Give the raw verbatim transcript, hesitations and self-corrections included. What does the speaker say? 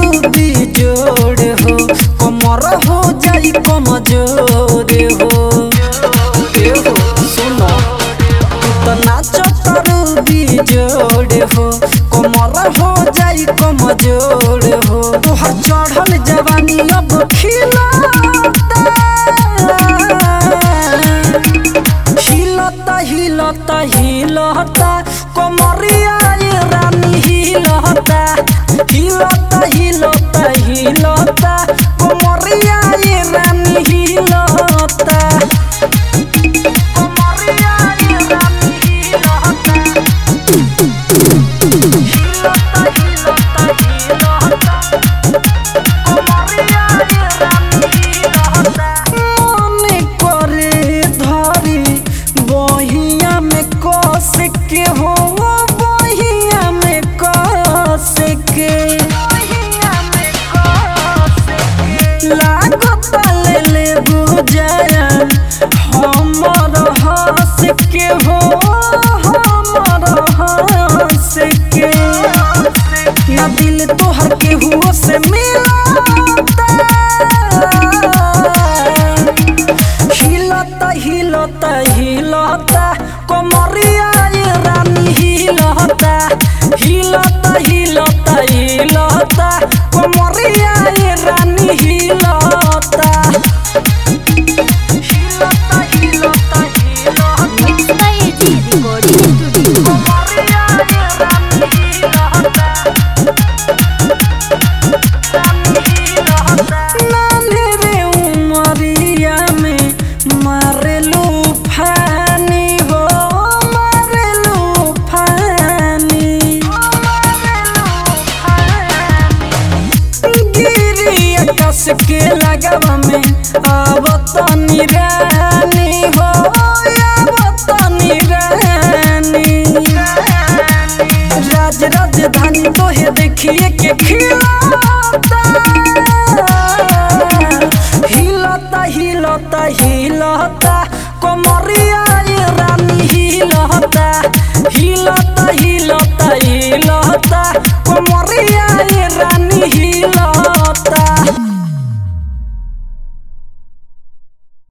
Ruby जोड़ हो कमर हो जाई कमजोर हो सुनो तो नाचो रूबी जोड़ हो कमर हो जाई कमजोर हो तोहर चढ़ल जवानी अब खिलता हिलता हिलता हिलता कमरिया ये रानी हिलता हिलता हिलता हिलता कमरिया ये रानी हिलता कमरिया ये रानी हिलता हिलता हिलता हिलता कमरिया ये रानी हिलता मन करे धरी बहिया में कस के हो बहिया में कस के लागत ले ले बुझायन हमर हंस के हो हमर हंस के ना दिल तोहर के हुओ से मिलता हिलता हिलता हिलता कमरिया ये रानी हिलता हिलता हिलता हिलता कमरिया ये रानी हिलता हिलता हिलता हिलता mix by A G recording studio. कमरिया ये रानी हिलता रानी हिलता नानी रे उमरिया में मारेलू फानी हो मारेलू फानी गिरी आकाश के लगवा में आवतनी रानी हो आवतनी रानी राज राजधानी तोहे देखिए के खिलता हिलता हिलता हिलता कमरिया ये रानी हिलता हिलता हिलता हिलता कमरिया ये रानी